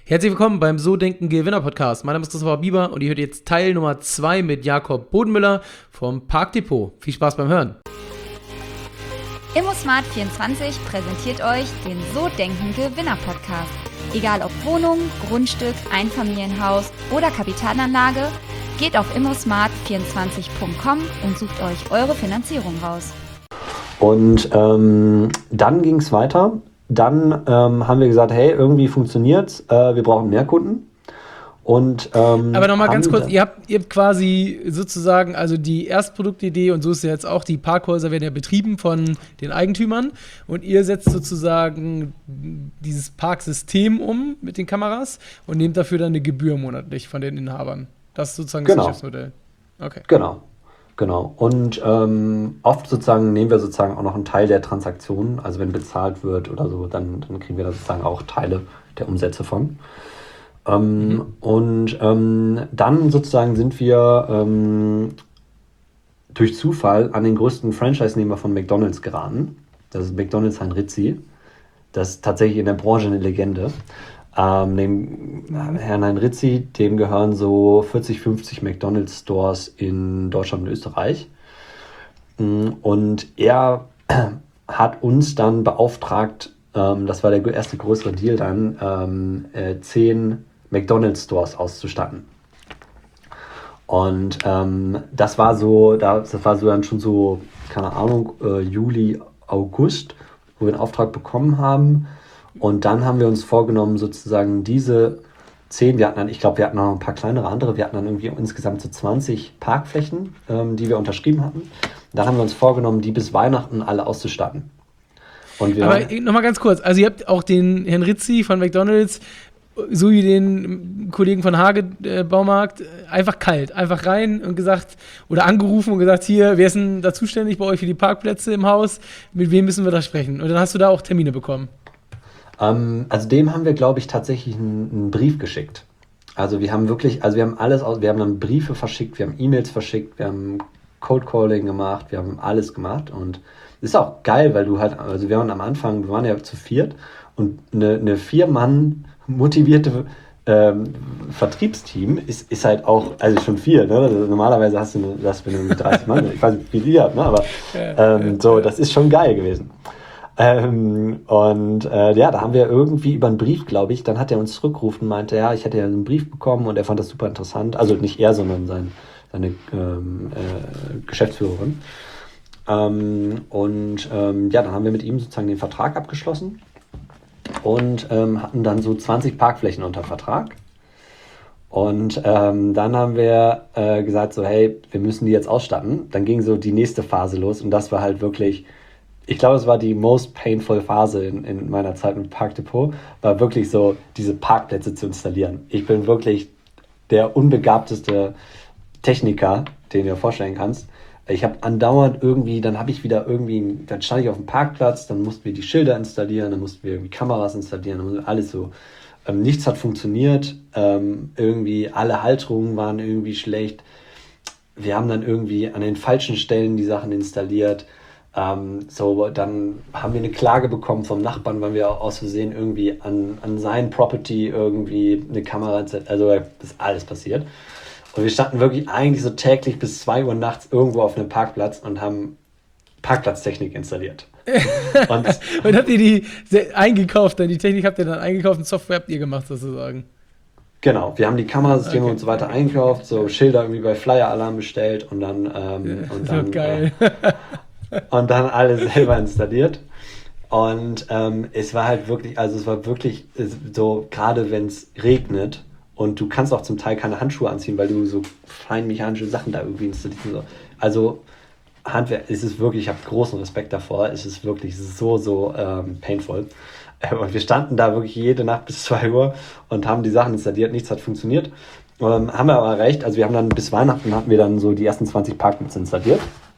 Herzlich willkommen beim So Denken Gewinner Podcast. Mein Name ist Christopher Bieber und ihr hört jetzt Teil Nummer 2 mit Jakob Bodenmüller vom Parkdepot. Viel Spaß beim Hören. ImmoSmart24 präsentiert euch den So Denken Gewinner Podcast. Egal ob Wohnung, Grundstück, Einfamilienhaus oder Kapitalanlage, geht auf immosmart24.com und sucht euch eure Finanzierung raus. Und dann ging es weiter. Dann haben wir gesagt, hey, irgendwie funktioniert's, wir brauchen mehr Kunden. Und, aber nochmal ganz kurz, ihr habt quasi sozusagen, also die Erstproduktidee, und so ist ja jetzt auch, die Parkhäuser werden ja betrieben von den Eigentümern und ihr setzt sozusagen dieses Parksystem um mit den Kameras und nehmt dafür dann eine Gebühr monatlich von den Inhabern. Das ist sozusagen das Geschäftsmodell. Okay. Genau. Und oft sozusagen nehmen wir sozusagen auch noch einen Teil der Transaktionen. Also wenn bezahlt wird oder so, dann kriegen wir da sozusagen auch Teile der Umsätze von. Und dann sozusagen sind wir durch Zufall an den größten Franchise-Nehmer von McDonald's geraten. Das ist McDonald's Herrn Rizzi. Das ist tatsächlich in der Branche eine Legende. Dem Herrn Hein Rizzi, dem gehören so 40, 50 McDonald's-Stores in Deutschland und Österreich. Und er hat uns dann beauftragt, das war der erste größere Deal dann, 10 McDonald's-Stores auszustatten. Und das war dann schon so, keine Ahnung, Juli, August, wo wir einen Auftrag bekommen haben. Und dann haben wir uns vorgenommen, sozusagen diese 10, wir hatten noch ein paar kleinere andere, wir hatten dann irgendwie insgesamt so 20 Parkflächen, die wir unterschrieben hatten. Dann haben wir uns vorgenommen, die bis Weihnachten alle auszustatten. Aber nochmal ganz kurz, also ihr habt auch den Herrn Rizzi von McDonald's sowie den Kollegen von Hage Baumarkt einfach rein und gesagt, oder angerufen und gesagt, hier, wer ist denn da zuständig bei euch für die Parkplätze im Haus, mit wem müssen wir da sprechen? Und dann hast du da auch Termine bekommen. Also dem haben wir, glaube ich, tatsächlich einen Brief geschickt. Also wir haben dann Briefe verschickt, wir haben E-Mails verschickt, wir haben Cold Calling gemacht, wir haben alles gemacht und das ist auch geil, weil wir waren am Anfang, wir waren ja zu viert und eine 4-Mann motivierte Vertriebsteam ist halt auch, also schon viel, ne? Also normalerweise hast du das, wenn du mit 30 Mann, ich weiß nicht, wie viel ihr habt, ne? Aber das ist schon geil gewesen. Da haben wir irgendwie über einen Brief, glaube ich, dann hat er uns zurückgerufen und meinte, ja, ich hätte ja einen Brief bekommen und er fand das super interessant, also nicht er, sondern seine Geschäftsführerin. Dann haben wir mit ihm sozusagen den Vertrag abgeschlossen und hatten dann so 20 Parkflächen unter Vertrag. Und dann haben wir gesagt, so hey, wir müssen die jetzt ausstatten. Dann ging so die nächste Phase los und das war halt wirklich, ich glaube, es war die most painful Phase in meiner Zeit mit Parkdepot, war wirklich so, diese Parkplätze zu installieren. Ich bin wirklich der unbegabteste Techniker, den du dir vorstellen kannst. Ich habe andauernd dann stand ich auf dem Parkplatz, dann mussten wir die Schilder installieren, dann mussten wir irgendwie Kameras installieren, dann alles so. Nichts hat funktioniert, irgendwie alle Halterungen waren irgendwie schlecht. Wir haben dann irgendwie an den falschen Stellen die Sachen installiert. Dann haben wir eine Klage bekommen vom Nachbarn, weil wir aus Versehen irgendwie an sein Property irgendwie eine Kamera, also das ist alles passiert. Und wir standen wirklich eigentlich so täglich bis 2 Uhr nachts irgendwo auf einem Parkplatz und haben Parkplatztechnik installiert. Und habt ihr die eingekauft, die Technik habt ihr dann eingekauft und Software habt ihr gemacht sozusagen? Genau, wir haben die Kamerasysteme und so weiter eingekauft, so Schilder irgendwie bei Flyer Alarm bestellt und dann geil. Und dann alles selber installiert. Und es war wirklich so, gerade wenn es regnet und du kannst auch zum Teil keine Handschuhe anziehen, weil du so fein mechanische Sachen da irgendwie installierst. Also Handwerk, es ist wirklich, ich habe großen Respekt davor, es ist wirklich so painful. Und wir standen da wirklich jede Nacht bis 2 Uhr und haben die Sachen installiert, nichts hat funktioniert. Haben wir aber erreicht, also wir haben dann bis Weihnachten hatten wir dann so die ersten 20 Parkplätze installiert.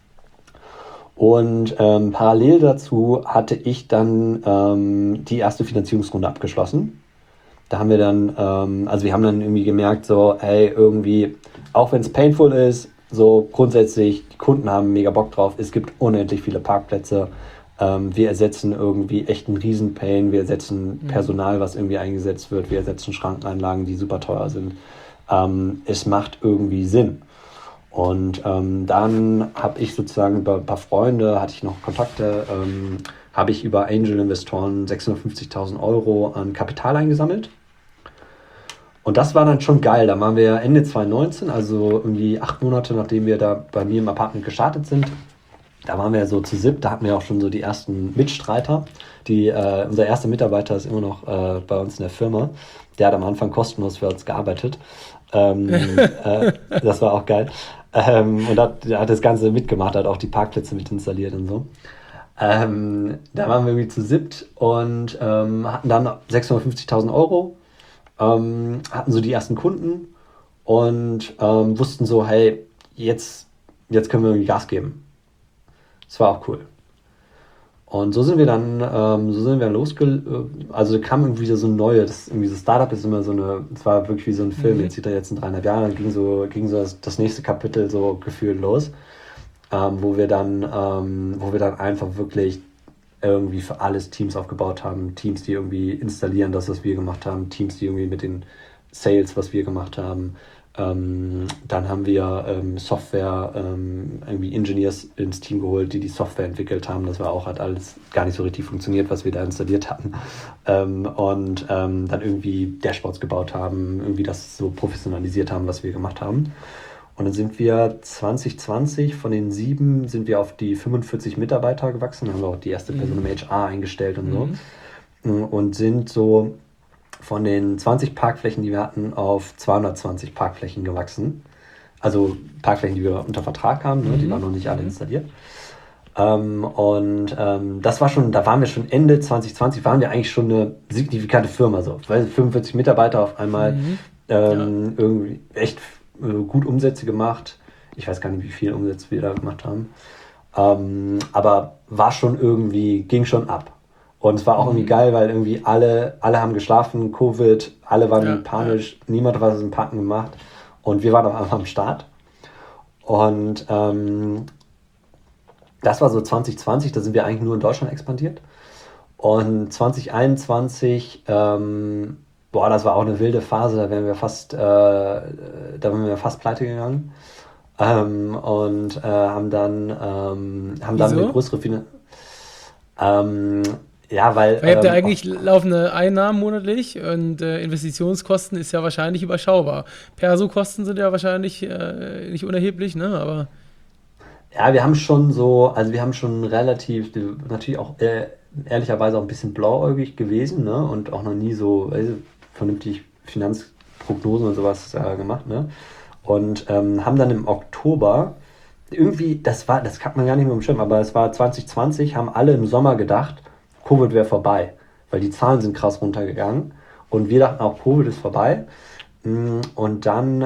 Und parallel dazu hatte ich dann die erste Finanzierungsrunde abgeschlossen. Da haben wir dann, wir haben dann irgendwie gemerkt, so, hey, irgendwie, auch wenn es painful ist, so grundsätzlich, die Kunden haben mega Bock drauf, es gibt unendlich viele Parkplätze, Wir ersetzen irgendwie echt einen Riesenpain, wir ersetzen Personal, was irgendwie eingesetzt wird, wir ersetzen Schrankenanlagen, die super teuer sind. Es macht irgendwie Sinn. Und dann habe ich sozusagen über ein paar Freunde, hatte ich noch Kontakte, habe ich über Angel-Investoren 650.000 Euro an Kapital eingesammelt. Und das war dann schon geil. Da waren wir Ende 2019, also irgendwie 8 Monate, nachdem wir da bei mir im Apartment gestartet sind. Da waren wir so zu siebt, da hatten wir auch schon so die ersten Mitstreiter. Unser erster Mitarbeiter ist immer noch bei uns in der Firma. Der hat am Anfang kostenlos für uns gearbeitet. Das war auch geil. Und der hat das Ganze mitgemacht, hat auch die Parkplätze mit installiert und so. Da waren wir irgendwie zu siebt und hatten dann 650.000 Euro, hatten so die ersten Kunden und wussten so, hey, jetzt können wir irgendwie Gas geben. Das war auch cool. Und so sind wir dann also kam irgendwie wieder so ein neues, irgendwie so Startup ist immer so es war wirklich wie so ein Film, jetzt sieht er jetzt in 3,5 Jahren, dann ging so das nächste Kapitel so gefühlt los, wo wir dann einfach wirklich irgendwie für alles Teams aufgebaut haben, Teams, die irgendwie installieren das, was wir gemacht haben, Teams, die irgendwie mit den Sales, was wir gemacht haben. Dann haben wir Software, irgendwie Engineers ins Team geholt, die Software entwickelt haben. Das war auch, hat alles gar nicht so richtig funktioniert, was wir da installiert hatten. Und dann irgendwie Dashboards gebaut haben, irgendwie das so professionalisiert haben, was wir gemacht haben. Und dann sind wir 2020 von den 7 sind wir auf die 45 Mitarbeiter gewachsen, haben wir auch die erste Person im HR eingestellt und so. Und sind so von den 20 Parkflächen, die wir hatten, auf 220 Parkflächen gewachsen. Also Parkflächen, die wir unter Vertrag haben, ne? Die waren noch nicht alle installiert. Das war schon, da waren wir schon Ende 2020, waren wir eigentlich schon eine signifikante Firma, so, weil 45 Mitarbeiter auf einmal irgendwie echt gut Umsätze gemacht. Ich weiß gar nicht, wie viel Umsätze wir da gemacht haben. Aber war schon irgendwie, ging schon ab. Und es war auch irgendwie geil, weil irgendwie alle haben geschlafen, Covid, alle waren panisch, niemand hat was im Parken gemacht und wir waren auf einmal am Start. Und das war so 2020, da sind wir eigentlich nur in Deutschland expandiert. Und 2021, das war auch eine wilde Phase, da wären wir fast pleite gegangen. Haben dann eine größere weil ihr habt ja eigentlich laufende Einnahmen monatlich und Investitionskosten ist ja wahrscheinlich überschaubar. Perso-Kosten sind ja wahrscheinlich nicht unerheblich, ne? Aber ja, wir haben schon relativ, natürlich auch ehrlicherweise auch ein bisschen blauäugig gewesen, ne? Und auch noch nie so vernünftig Finanzprognosen und sowas gemacht, ne? Und haben dann im Oktober irgendwie, das hat man gar nicht mehr im Schirm, aber es war 2020, haben alle im Sommer gedacht, Covid wäre vorbei, weil die Zahlen sind krass runtergegangen und wir dachten auch, Covid ist vorbei. Und dann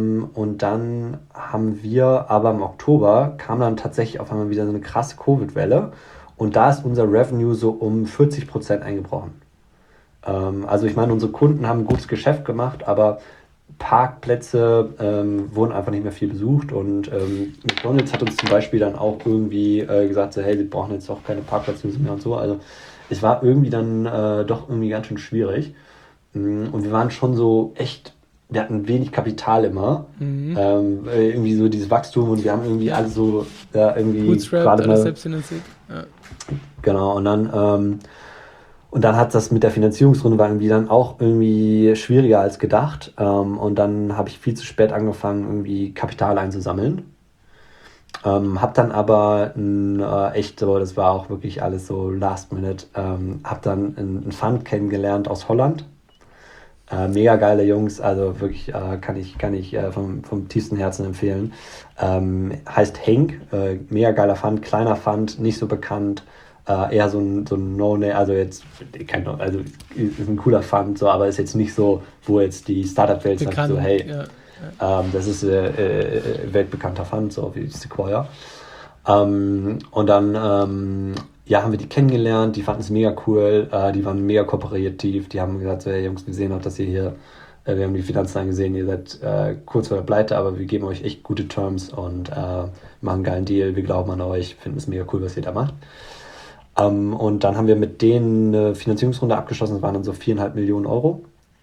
haben wir, aber im Oktober kam dann tatsächlich auf einmal wieder so eine krasse Covid-Welle und da ist unser Revenue so um 40% eingebrochen. Also ich meine, unsere Kunden haben ein gutes Geschäft gemacht, aber Parkplätze wurden einfach nicht mehr viel besucht und McDonald's hat uns zum Beispiel dann auch irgendwie gesagt, so, hey, wir brauchen jetzt auch keine Parkplätze mehr und so. Also es war irgendwie dann doch irgendwie ganz schön schwierig und wir waren schon so echt, wir hatten wenig Kapital immer, irgendwie so dieses Wachstum und wir haben irgendwie alles so irgendwie Bootstrapped, alles selbstfinanziert. Ja. Genau, und dann hat das mit der Finanzierungsrunde war irgendwie dann auch irgendwie schwieriger als gedacht. Und dann habe ich viel zu spät angefangen, irgendwie Kapital einzusammeln. Hab dann aber echt so, das war auch wirklich alles so last minute, hab dann einen Fund kennengelernt aus Holland. Mega geile Jungs, also wirklich kann ich vom tiefsten Herzen empfehlen. Heißt Henk, mega geiler Fund, kleiner Fund, nicht so bekannt. Eher so ein No-Name, also jetzt, ist ein cooler Fund, so, aber ist jetzt nicht so, wo jetzt die Startup-Welt sagt, so, hey, das ist weltbekannter Fund, so wie Sequoia. Und dann haben wir die kennengelernt, die fanden es mega cool, die waren mega kooperativ, die haben gesagt, so, hey Jungs, wir sehen auch, dass ihr hier, wir haben die Finanzzahlen gesehen, ihr seid kurz vor der Pleite, aber wir geben euch echt gute Terms und machen einen geilen Deal, wir glauben an euch, finden es mega cool, was ihr da macht. Und dann haben wir mit denen eine Finanzierungsrunde abgeschlossen, das waren dann so 4,5 Millionen Euro.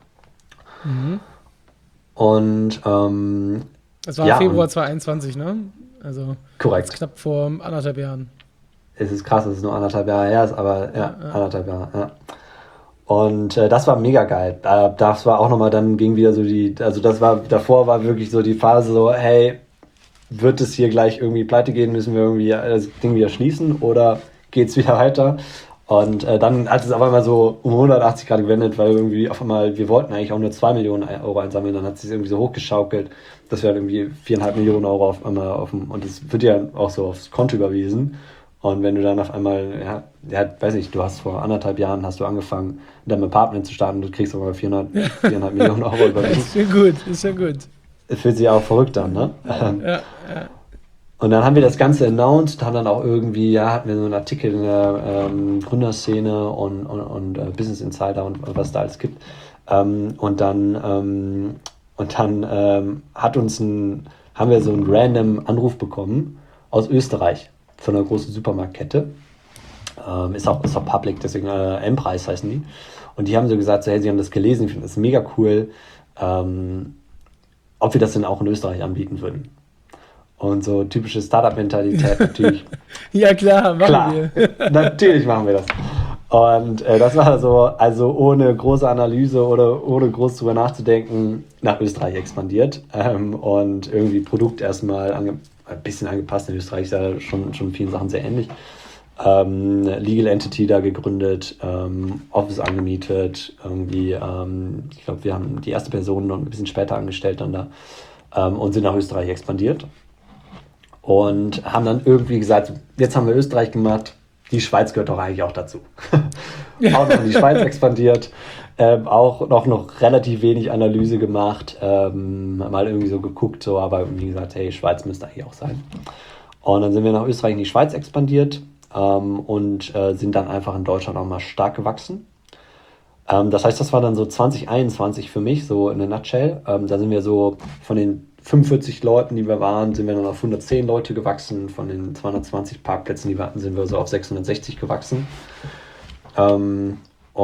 Und das war Februar 2021, ne? Also korrekt. Knapp vor 1,5 Jahren. Es ist krass, dass es nur 1,5 Jahre her ist, aber ja. 1,5 Jahre, ja. Und das war mega geil. Das war auch nochmal, dann ging wieder so davor war wirklich so die Phase so, hey, wird es hier gleich irgendwie pleite gehen, müssen wir irgendwie das Ding wieder schließen oder geht's wieder weiter? Und dann hat es auf einmal so um 180 Grad gewendet, weil irgendwie auf einmal, wir wollten eigentlich auch nur 2 Millionen Euro einsammeln, dann hat es sich irgendwie so hochgeschaukelt, dass wir halt irgendwie 4,5 Millionen Euro auf einmal und es wird ja auch so aufs Konto überwiesen. Und wenn du dann auf einmal, weiß nicht, du hast vor 1,5 Jahren hast du angefangen, in deinem Apartment zu starten, du kriegst aber 4,5 Millionen Euro überwiesen. Ist ja gut. Es fühlt sich auch verrückt an, ne? Ja. Und dann haben wir das Ganze announced, haben dann auch irgendwie, hatten wir so einen Artikel in der Gründerszene und Business Insider und was da alles gibt. Und dann haben wir so einen random Anruf bekommen aus Österreich von einer großen Supermarktkette. Ist auch public, deswegen M-Preis heißen die. Und die haben so gesagt, so, hey, sie haben das gelesen, ich finde das mega cool, ob wir das denn auch in Österreich anbieten würden. Und so typische Startup-Mentalität natürlich. Ja klar, machen wir. Natürlich machen wir das. Und das war so, also ohne große Analyse oder ohne groß drüber nachzudenken, nach Österreich expandiert. Und irgendwie Produkt erstmal ein bisschen angepasst. In Österreich ist ja schon vielen Sachen sehr ähnlich. Legal Entity da gegründet, Office angemietet, irgendwie, ich glaube, wir haben die erste Person noch ein bisschen später angestellt dann da und sind nach Österreich expandiert. Und haben dann irgendwie gesagt, jetzt haben wir Österreich gemacht, die Schweiz gehört doch eigentlich auch dazu. Auch noch in die Schweiz expandiert, auch noch relativ wenig Analyse gemacht, mal irgendwie so geguckt, so, aber irgendwie gesagt, hey, Schweiz müsste eigentlich auch sein. Und dann sind wir nach Österreich in die Schweiz expandiert und sind dann einfach in Deutschland auch mal stark gewachsen. Das heißt, das war dann so 2021 für mich, so in a nutshell. Da sind wir so von den 45 Leuten, die wir waren, sind wir dann auf 110 Leute gewachsen. Von den 220 Parkplätzen, die wir hatten, sind wir so auf 660 gewachsen. Waren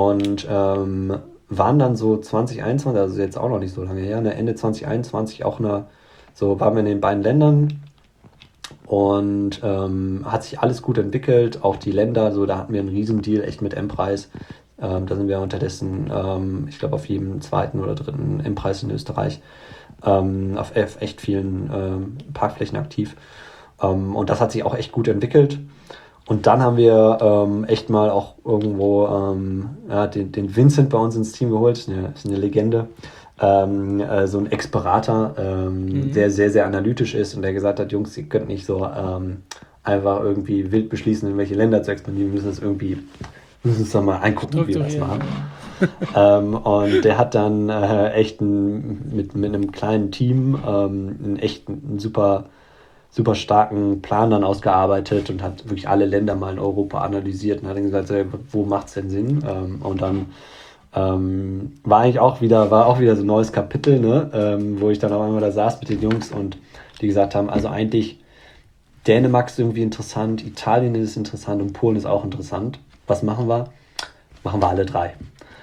dann so 2021, also jetzt auch noch nicht so lange her, Ende 2021 auch waren wir in den beiden Ländern und hat sich alles gut entwickelt. Auch die Länder, so da hatten wir einen Riesendeal echt mit M-Preis. Da sind wir unterdessen, ich glaube, auf jedem zweiten oder dritten M-Preis in Österreich auf echt vielen Parkflächen aktiv. Und das hat sich auch echt gut entwickelt. Und dann haben wir echt mal auch irgendwo den Vincent bei uns ins Team geholt. Ist eine Legende. So ein Ex-Berater, der sehr, sehr analytisch ist und der gesagt hat, Jungs, ihr könnt nicht so einfach irgendwie wild beschließen, in welche Länder zu expandieren. Wir müssen uns dann mal angucken, wie wir das machen. Und der hat dann echt mit einem kleinen Team einen super, super starken Plan dann ausgearbeitet und hat wirklich alle Länder mal in Europa analysiert und hat dann gesagt, wo macht es denn Sinn? Und dann war auch wieder so ein neues Kapitel, ne? Wo ich dann auch einmal da saß mit den Jungs und die gesagt haben, also eigentlich Dänemark ist irgendwie interessant, Italien ist interessant und Polen ist auch interessant. Was machen wir? Machen wir alle drei.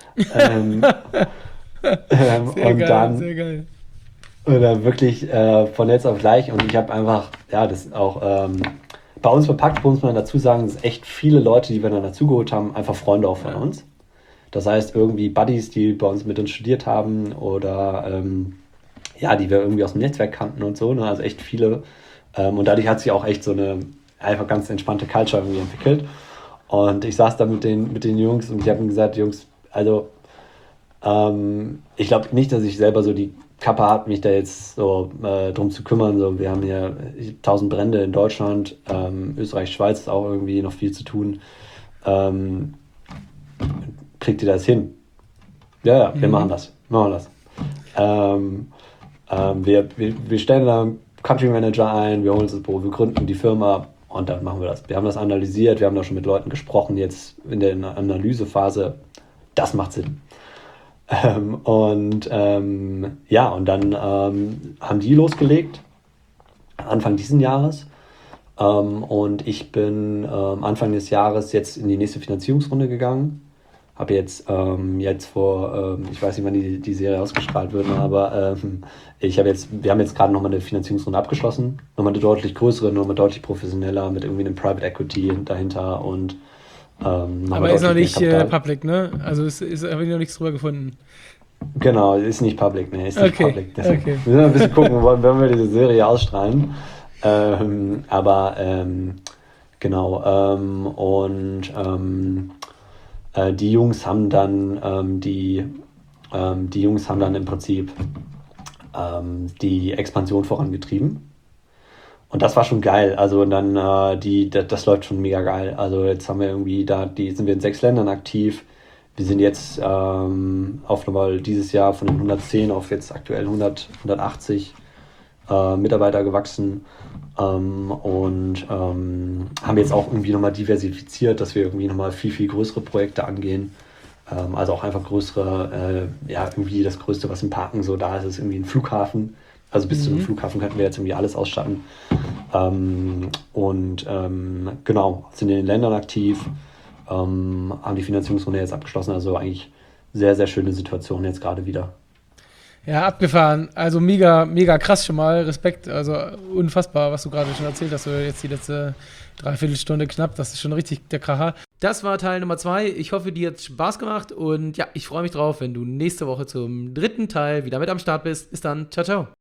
Sehr geil. Und dann wirklich von jetzt auf gleich. Und ich habe einfach, das ist auch bei uns verpackt, muss man dazu sagen, dass echt viele Leute, die wir dann dazugeholt haben, einfach Freunde auch von uns. Das heißt, irgendwie Buddies, die bei uns mit uns studiert haben oder die wir irgendwie aus dem Netzwerk kannten und so. Ne? Also echt viele. Und dadurch hat sich auch echt so eine einfach ganz entspannte Culture irgendwie entwickelt. Und ich saß da mit den Jungs und ich habe ihnen gesagt, Jungs, also ich glaube nicht, dass ich selber so die Kappe habe, mich da jetzt so drum zu kümmern. So, wir haben hier 1000 Brände in Deutschland, Österreich, Schweiz ist auch irgendwie noch viel zu tun. Kriegt ihr das hin? Ja, wir machen das. Wir stellen da einen Country Manager ein, wir holen uns das Büro, wir gründen die Firma. Und dann machen wir das. Wir haben das analysiert, wir haben da schon mit Leuten gesprochen, jetzt in der Analysephase. Das macht Sinn. Und dann haben die losgelegt, Anfang diesen Jahres. Und ich bin Anfang des Jahres jetzt in die nächste Finanzierungsrunde gegangen. Habe jetzt vor, ich weiß nicht, wann die Serie ausgestrahlt wird, aber wir haben jetzt gerade nochmal eine Finanzierungsrunde abgeschlossen. Nochmal eine deutlich größere, nochmal deutlich professioneller mit irgendwie einem Private Equity dahinter und aber ist noch nicht public, ne? Also habe ich noch nichts drüber gefunden. Genau, ist nicht public, ne? Ist nicht Okay, public. Deswegen okay. müssen wir ein bisschen gucken, wenn wir diese Serie ausstrahlen. Genau. Die Jungs haben dann die Jungs haben dann im Prinzip die Expansion vorangetrieben. Und das war schon geil. Also und dann das läuft schon mega geil. Also jetzt haben wir irgendwie sind wir in 6 Ländern aktiv. Wir sind jetzt auf nochmal dieses Jahr von den 110 auf jetzt aktuell 180 Mitarbeiter gewachsen und haben jetzt auch irgendwie nochmal diversifiziert, dass wir irgendwie nochmal viel, viel größere Projekte angehen. Also auch einfach größere, irgendwie das Größte, was im Parken so da ist, ist irgendwie ein Flughafen. Also bis zu einem Flughafen könnten wir jetzt irgendwie alles ausstatten. Genau, sind in den Ländern aktiv, haben die Finanzierungsrunde jetzt abgeschlossen. Also eigentlich sehr, sehr schöne Situation jetzt gerade wieder. Ja, abgefahren. Also mega, mega krass schon mal. Respekt. Also unfassbar, was du gerade schon erzählt hast. Jetzt die letzte Dreiviertelstunde knapp. Das ist schon richtig der Kracher. Das war Teil Nummer 2. Ich hoffe, dir hat Spaß gemacht. Und ja, ich freue mich drauf, wenn du nächste Woche zum 3. Teil wieder mit am Start bist. Bis dann. Ciao, ciao.